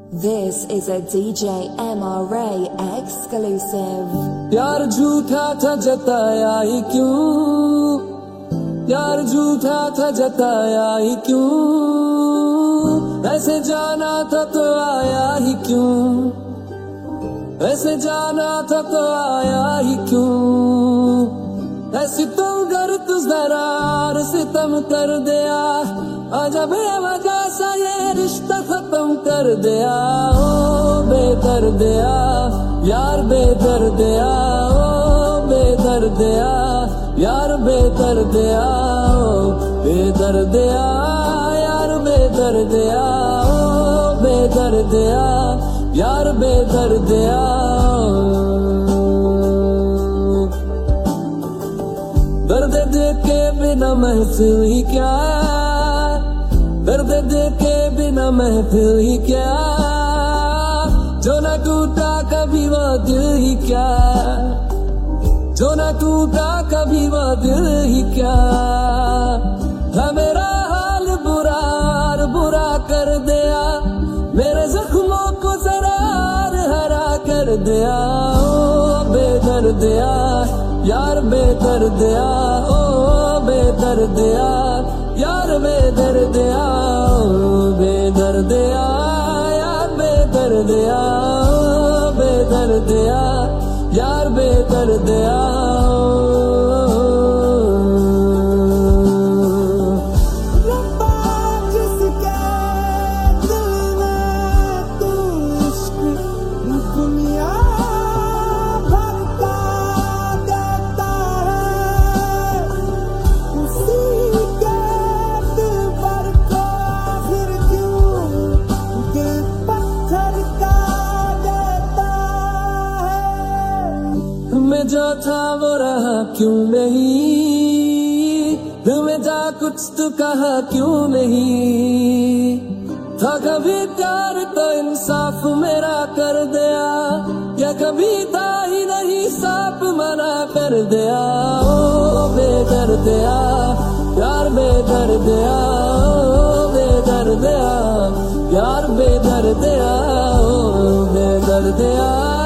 This is a DJ MRA exclusive. यार झूठा था जताया ही क्यों, यार झूठा था जताया ही क्यों, ऐसे जाना था तो आया ही क्यों, ऐसे जाना था तो आया ही क्यों, ऐसी तुम कर तू जरा सितम कर दिया, आजा बेवजह सा ये रिश्ता खत्म कर दिया, ओ बेदर्दिया यार बेदर्दिया, ओ बेदर्दिया यार बेदर्दिया, ओ बेदर्दिया यार बेदर्दिया, ओ बेदर्दिया यार बेदर्दिया। दर्द दे के बिना महफिल ही क्या, दर्द दे के बिना महफिल ही क्या, जो न टूटा कभी वो दिल ही क्या, जो न टूटा कभी वो दिल ही क्या, है मेरा हाल बुरा और बुरा कर दिया, मेरे जख्मों को जरा हरा कर दिया, ओ बेदर्दिया यार बेदर्दिया, ओ बेदर्दिया यार बेदर्दिया, ओ बेदर्दिया यार बेदर्दिया, ओ बेदर्दिया यार बेदर्दिया। में जो था वो रहा क्यों नहीं, दिल में जा कुछ तो कहा क्यों नहीं, था कभी प्यार तो इंसाफ मेरा कर दिया, या कभी था ही नहीं साफ मना कर दिया, ओ बेदर्दिया यार बेदर्दिया, ओ बेदर्दिया यार बेदर्दिया, ओ बेदर्दिया